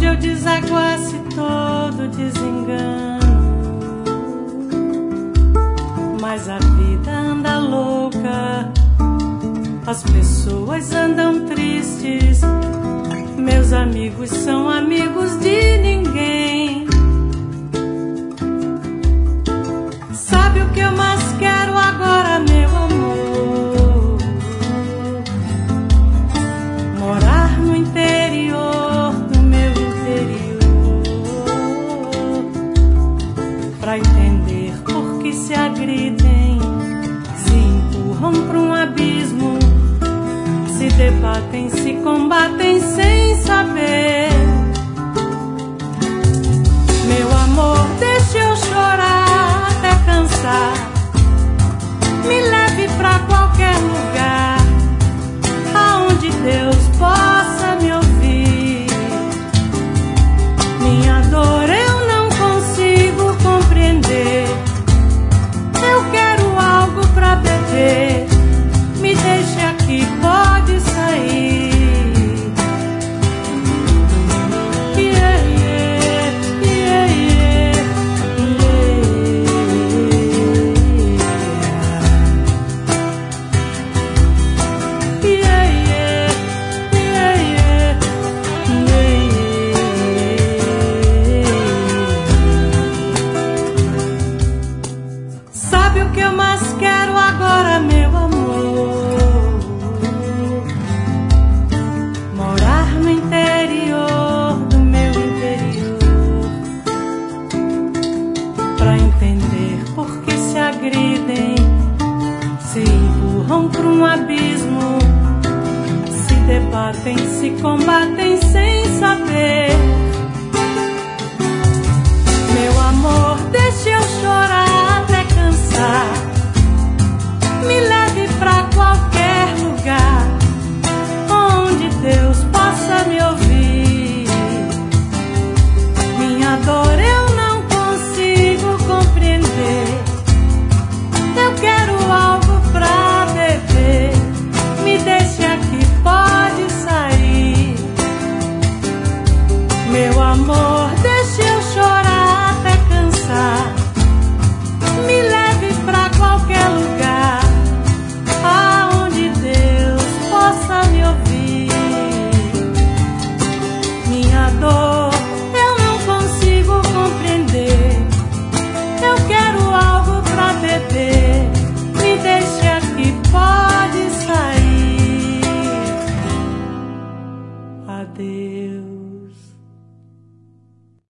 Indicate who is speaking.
Speaker 1: eu desaguasse todo desengano. Mas a vida anda louca, as pessoas andam tristes, meus amigos são amigos de ninguém. Sabe o que eu mais quero agora, meu amor? Morar no interior do meu interior, pra entender por que se agridem, se empurram pra um abismo, se debatem, se combatem sem saber. Meu amor, deixa eu chorar até cansar, me leve pra qualquer lugar aonde Deus possa me ouvir. Minha dor eu não consigo compreender, eu quero algo pra beber, me deixe aqui, pode sair. Yeah, yeah, yeah, yeah, yeah. Yeah, yeah, yeah, yeah, yeah. Sabe o que eu mais quero agora, meu amor? Morar no interior do meu interior, pra entender por que se agridem, se empurram pra um abismo, se debatem, se combatem sem saber. Meu amor, deixa eu chorar até cansar, me leve pra qualquer lugar onde Deus possa me ouvir. Minha dor eu não consigo compreender, eu quero algo pra beber, me deixe aqui, pode sair. Meu amor, deixa eu chorar até cansar, me leve pra qualquer lugar aonde Deus possa me ouvir. Minha dor eu não consigo compreender, eu quero